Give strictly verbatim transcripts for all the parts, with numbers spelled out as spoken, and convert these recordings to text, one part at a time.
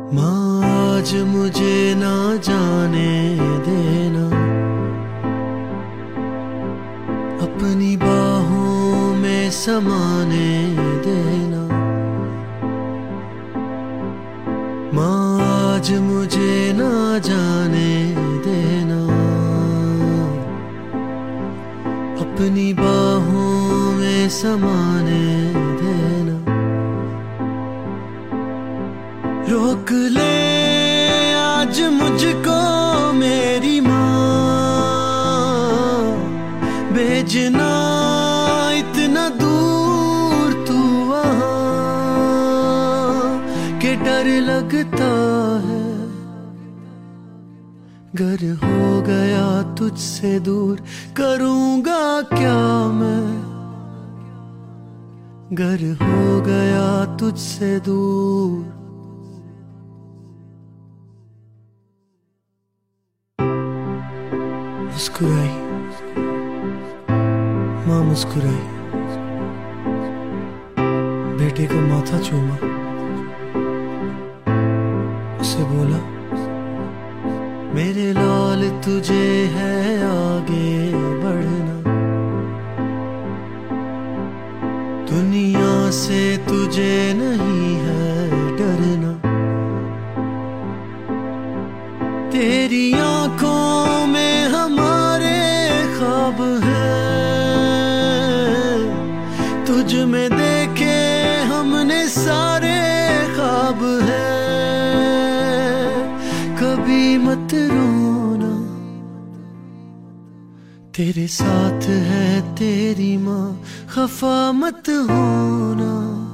माँ आज मुझे ना जाने देना, अपनी बाहों में समाने देना। माँ आज मुझे ना जाने देना, अपनी बाहों में समाने देना। रोक ले आज मुझको मेरी माँ, भेजना इतना दूर तू वहाँ के डर लगता है। घर हो गया तुझसे दूर, करूँगा क्या मैं। घर हो गया तुझसे दूर। मुस्कुराई माँ, मुस्कुराई, बेटे का माथा चूमा, उसे बोला मेरे लाल तुझे है आगे बढ़ना, दुनिया से तुझे नहीं है डरना। तेरी आंखों में हमारे ख्वाब हैं, तुझ में देखे हमने सारे ख्वाब हैं। कभी मत रोना, तेरे साथ है तेरी माँ, खफा मत होना।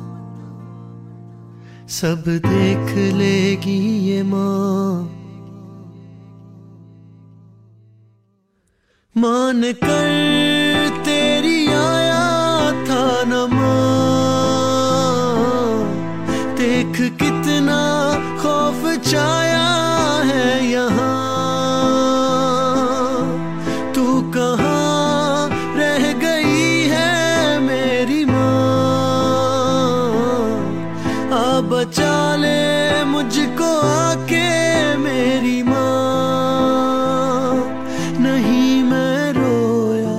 सब देख लेगी ये माँ। मान कर तेरी आया था न माँ, देख कितना खौफ छाया है यहाँ। तू कहाँ रह गई है मेरी माँ, आ बचा ले मुझको आके मेरी माँ। नहीं मैं रोया,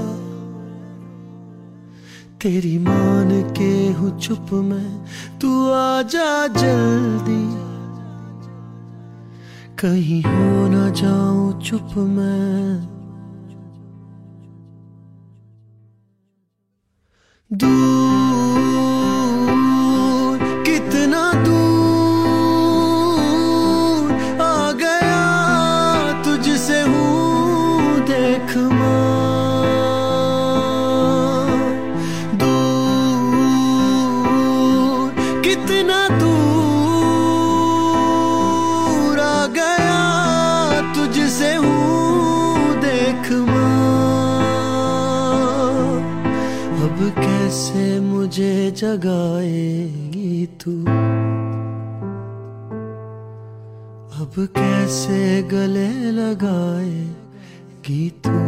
तेरी मान के हूँ चुप मैं, तू आजा जल्दी, कहीं हो ना जाऊं चुप मैं। दूर कितना दूर आ गया तुझसे हूँ देख माँ। दूर कितना दूर आ गया तुझसे हूँ देख माँ। अब कैसे मुझे जगाएगी तू, अब कैसे गले लगाएगी तू।